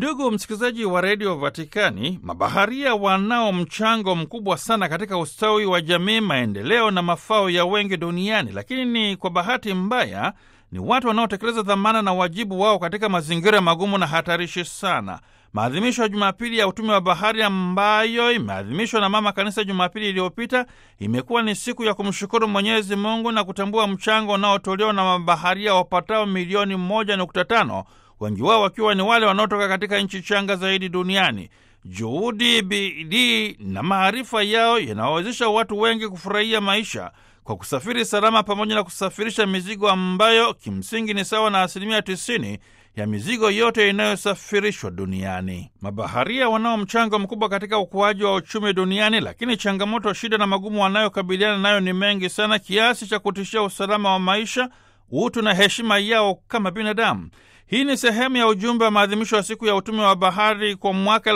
Ndugu msikilizaji wa redio Vatikani, mabaharia wanao mchango mkubwa sana katika ustawi wa jamii, maendeleo na mafao ya wengi duniani, lakini kwa bahati mbaya ni watu wanaotekeleza dhamana na wajibu wao katika mazingira magumu na hatarishi sana. Maadhimisho ya Jumapili ya utume wa bahari ambayo imeadhimishwa na Mama Kanisa Jumapili iliyopita imekuwa ni siku ya kumshukuru Mwenyezi Mungu na kutambua mchango unaotolewa na mabaharia wapatao milioni 1.5, wengi wao wakiwa ni wale wanaotoka katika nchi changa zaidi duniani. Juhudi, bidii na maarifa yao yanawawezesha watu wengi kufurahia maisha kwa kusafiri salama pamoja na kusafirisha mizigo ambayo kimsingi ni sawa na 90% ya mizigo yote inayosafirishwa duniani. Mabaharia wanao mchango mkubwa katika ukuaji wa uchumi duniani, lakini changamoto, shida na magumu wanayokabiliana nayo ni mengi sana kiasi cha kutishia usalama wa maisha, utu na heshima yao kama binadamu. Hii ni sehemu ya ujumbe wa maadhimisho ya siku ya utume wa bahari kwa mwaka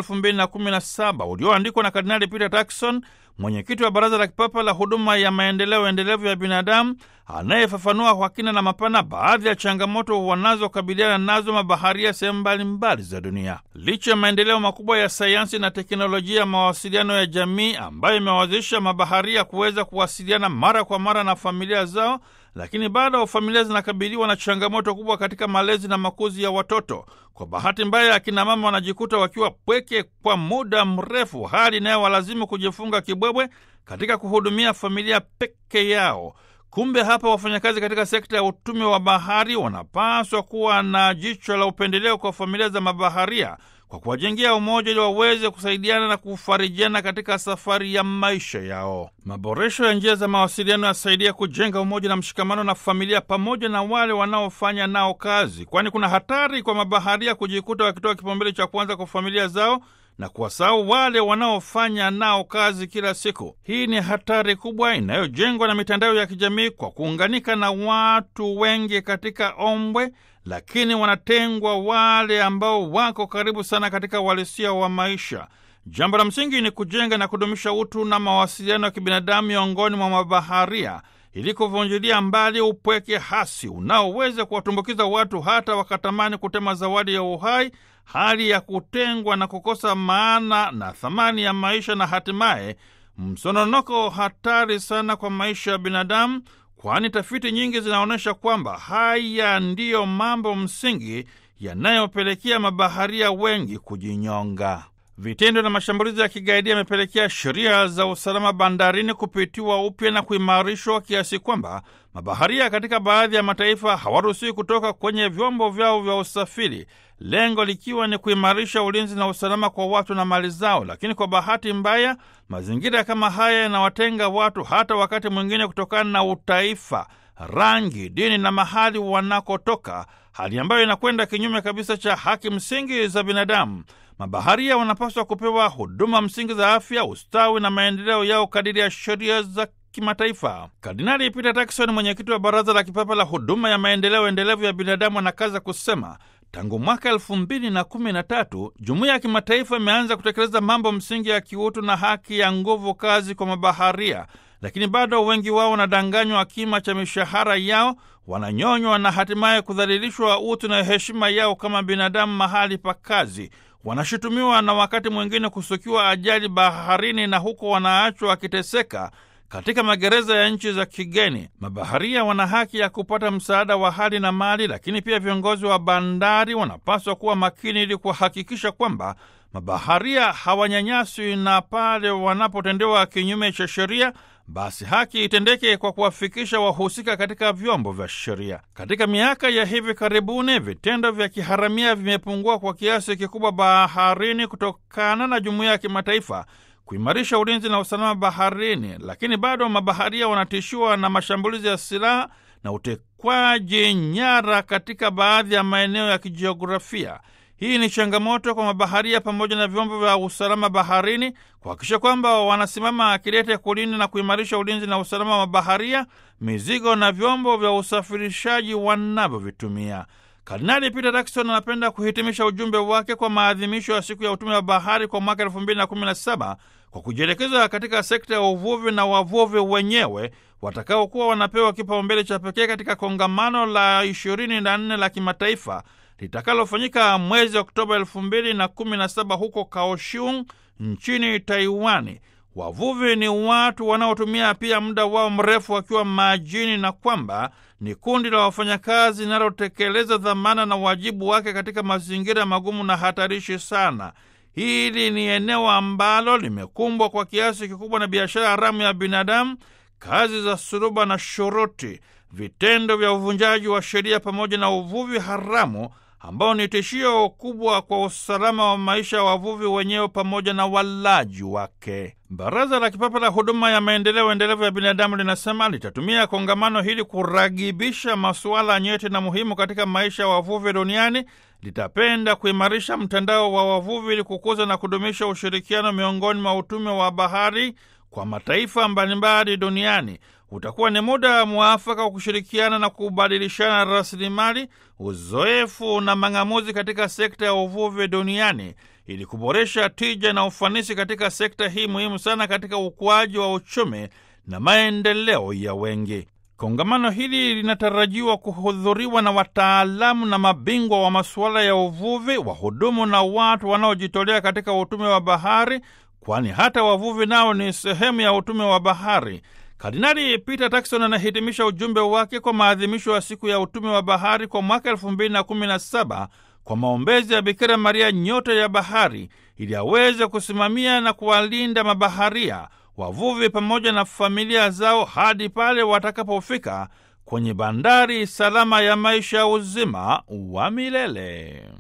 2017 ulioandikwa na Kardinali Peter Turkson, mwenyekiti wa Baraza la Kipapa la Huduma ya Maendeleo Endelevu ya Binadamu, anayefafanua kwa kina na mapana baadhi ya changamoto wanazokabiliana nazo mabaharia sehemu mbalimbali za dunia. Licha ya maendeleo makubwa ya sayansi na teknolojia ya mawasiliano ya jamii ambayo imewawezesha mabaharia kuweza kuwasiliana mara kwa mara na familia zao, lakini bado familia zinakabiliwa na changamoto kubwa katika malezi na makuzi ya watoto. Kwa bahati mbaya, akina mama wanajikuta wakiwa pweke kwa muda mrefu, hali inayowalazimu kujifunga kibwebwe katika kuhudumia familia peke yao. Kumbe hapa wafanyakazi katika sekta ya utume wa bahari wanapaswa kuwa na jicho la upendeleo kwa familia za mabaharia kwa kuwajengea umoja ili waweze kusaidiana na kufarijiana katika safari ya maisha yao. Maboresho ya njia za mawasiliano yasaidia kujenga umoja na mshikamano na familia pamoja na wale wanaofanya nao kazi, kwani kuna hatari kwa mabaharia kujikuta wakitoa kipaumbele cha kwanza kwa familia zao na kuwasahau wale wanaofanya nao kazi kila siku. Hii ni hatari kubwa inayojengwa na mitandao ya kijamii kwa kuunganika na watu wengi katika ombwe, lakini wanatengwa wale ambao wako karibu sana katika uhalisia wa maisha. Jambo la msingi ni kujenga na kudumisha utu na mawasiliano ya kibinadamu miongoni mwa mabaharia ili kuvunjilia mbali upweke hasi unaoweza kuwatumbukiza watu hata wakatamani kutema zawadi ya uhai, hali ya kutengwa na kukosa maana na thamani ya maisha, na hatimaye msononoko hatari sana kwa maisha ya binadamu, kwani tafiti nyingi zinaonyesha kwamba haya ndiyo mambo msingi yanayopelekea mabaharia wengi kujinyonga. Vitendo na mashambulizi ya kigaidi yamepelekea sheria za usalama bandarini kupitiwa upya na kuimarishwa kiasi kwamba mabaharia katika baadhi ya mataifa hawaruhusiwi kutoka kwenye vyombo vyao vya usafiri, lengo likiwa ni kuimarisha ulinzi na usalama kwa watu na mali zao. Lakini kwa bahati mbaya, mazingira kama haya yanawatenga watu hata wakati mwingine kutokana na utaifa, rangi, dini na mahali wanakotoka, hali ambayo inakwenda kinyume kabisa cha haki msingi za binadamu. Mabaharia wanapaswa kupewa huduma msingi za afya, ustawi na maendeleo yao kadiri ya sheria za kimataifa. Kardinali Peter Turkson, mwenyekiti wa Baraza la Kipapa la Huduma ya Maendeleo Endelevu ya Binadamu, anakaza kusema tangu mwaka 2013 jumuiya ya kimataifa imeanza kutekeleza mambo msingi ya kiutu na haki ya nguvu kazi kwa mabaharia, lakini bado wengi wao wanadanganywa kima cha mishahara yao, wananyonywa na hatimaye kudhalilishwa utu na heshima yao kama binadamu mahali pa kazi. Wanashutumiwa na wakati mwingine kusukiwa ajali baharini, na huko wanaachwa wakiteseka katika magereza ya nchi za kigeni. Mabaharia wana haki ya kupata msaada wa hali na mali, lakini pia viongozi wa bandari wanapaswa kuwa makini ili kuhakikisha kwamba mabaharia hawanyanyaswi, na pale wanapotendewa kinyume cha sheria, basi haki itendeke kwa kuwafikisha wahusika katika vyombo vya sheria. Katika miaka ya hivi karibuni, vitendo vya kiharamia vimepungua kwa kiasi kikubwa baharini kutokana na jumuiya ya kimataifa kuimarisha ulinzi na usalama baharini, lakini bado mabaharia wanatishiwa na mashambulizi ya silaha na utekwaji nyara katika baadhi ya maeneo ya kijiografia. Hii ni changamoto kwa mabaharia pamoja na vyombo vya usalama baharini kuhakikisha kwamba wanasimama kidete kulinda na kuimarisha ulinzi na usalama wa baharia, mizigo na vyombo vya usafirishaji wanavyovitumia. Kardinali Peter Turkson anapenda kuhitimisha ujumbe wake kwa maadhimisho ya siku ya utume wa bahari kwa mwaka 2017 kwa kujielekeza katika sekta ya uvuvi na wavuvi wenyewe watakaokuwa wanapewa kipaumbele cha pekee katika kongamano la 24 la kimataifa litakalofanyika mwezi Oktoba 2017 huko Kaohsiung nchini Taiwani. Wavuvi ni watu wanaotumia pia muda wao mrefu wakiwa majini, na kwamba ni kundi la wafanyakazi linalotekeleza dhamana na wajibu wake katika mazingira magumu na hatarishi sana. Hili ni eneo ambalo limekumbwa kwa kiasi kikubwa na biashara haramu ya binadamu, kazi za suruba na shuruti, vitendo vya uvunjaji wa sheria pamoja na uvuvi haramu ambao ni tishio kubwa kwa usalama wa maisha ya wavuvi wenyewe pamoja na walaji wake. Baraza la Kipapa la Huduma ya Maendeleo Endelevu ya Binadamu linasema litatumia kongamano hili kuragibisha masuala nyeti na muhimu katika maisha ya wavuvi duniani. Litapenda kuimarisha mtandao wa wavuvi ili kukuza na kudumisha ushirikiano miongoni mwa utume wa bahari kwa mataifa mbalimbali duniani. Utakuwa ni muda mwafaka wa kushirikiana na kubadilishana rasilimali, uzoefu na mang'amuzi katika sekta ya uvuvi duniani ili kuboresha tija na ufanisi katika sekta hii muhimu sana katika ukuaji wa uchumi na maendeleo ya wengi. Kongamano hili linatarajiwa kuhudhuriwa na wataalamu na mabingwa wa masuala ya uvuvi, wahudumu na watu wanaojitolea katika utume wa bahari, kwani hata wavuvi nao ni sehemu ya utume wa bahari. Kardinali Peter Turkson anahitimisha ujumbe wake kwa maadhimisho ya siku ya utume wa bahari kwa mwaka 2017 kwa maombezi ya Bikira Maria, nyota ya bahari, ili aweze kusimamia na kuwalinda mabaharia, wavuvi pamoja na familia zao hadi pale watakapofika kwenye bandari salama ya maisha uzima wa milele.